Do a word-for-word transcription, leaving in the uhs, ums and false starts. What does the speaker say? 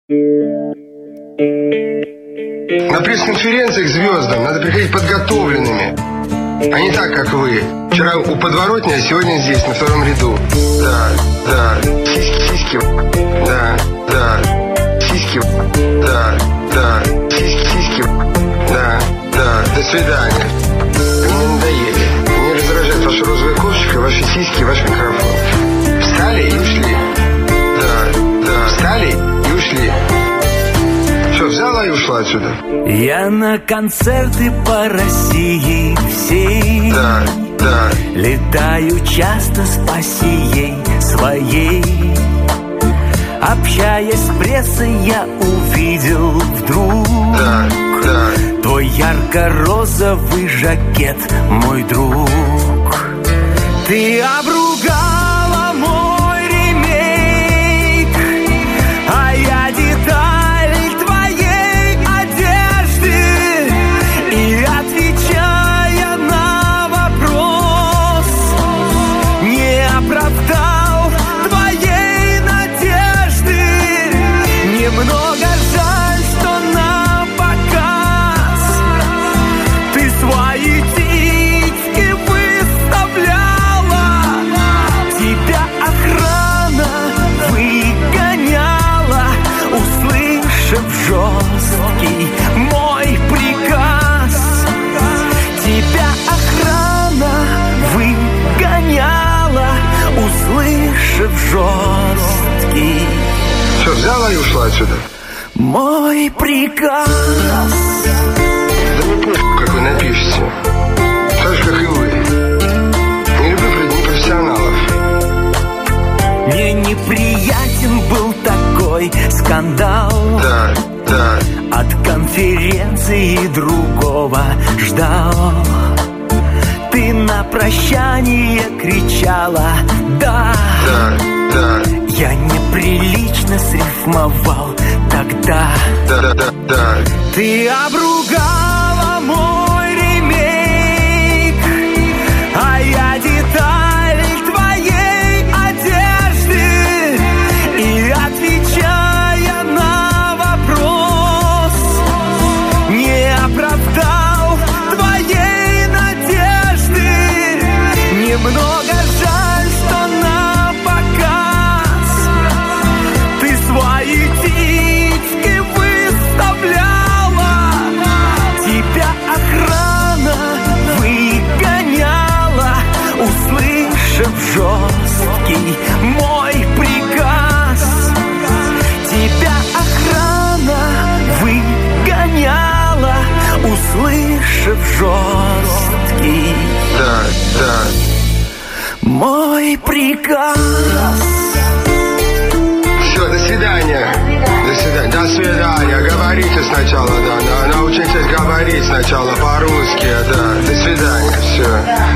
На пресс-конференции к звездам надо приходить подготовленными, а не так, как вы. Вчера у подворотни, а сегодня здесь, на втором ряду. Да, да, сиськи, сиськи, да, да, сиськи, да, да, сиськи, сиськи, да, да, до свидания. Вы мне надоели. Мне раздражает ваша розовая кофточка, ваши сиськи, ваш микрофон. Встали и ушли. Да, да, встали и ушли. Что, взяла и ушла отсюда? Я на концерты по России всей, да, да. Летаю часто с пассией своей. Общаясь с прессой, я увидел вдруг, да, да. твой ярко-розовый жакет, мой друг. Ты обругала мой ремейк, а я деталь твоей одежды. И отвечая на вопрос, не оправдал твоей надежды. Немного жаль, что на показ ты свои титьки выставляла. Тебя охрана выгоняла, услышав жесткий мой приказ. Тебя охрана выгоняла, услышав жесткий. Что, взяла и ушла отсюда? Мой приказ. Да мне пофиг, как вы напишете. Так же, как и вы. Не люблю непрофессионалов. Мне неприятен был такой скандал. Да, да. От конференции другого ждал. Ты на прощание кричала «да». Да, да. Я неприлично срифмовал тогда. Да, да, да, да. Ты обругала мой ремейк, а я деталь твоей одежды. И отвечая на вопрос, не оправдал твоей надежды. Немного жаль, что на показ ты свои титьки выставляла. Тебя охрана выгоняла, услышав жесткий мой приказ. Тебя охрана выгоняла, услышав жесткий Да, да. мой приказ. Все, до свидания. До свидания. До свидания. Говорите сначала, да. Научитесь говорить сначала по-русски, да. До свидания. Все.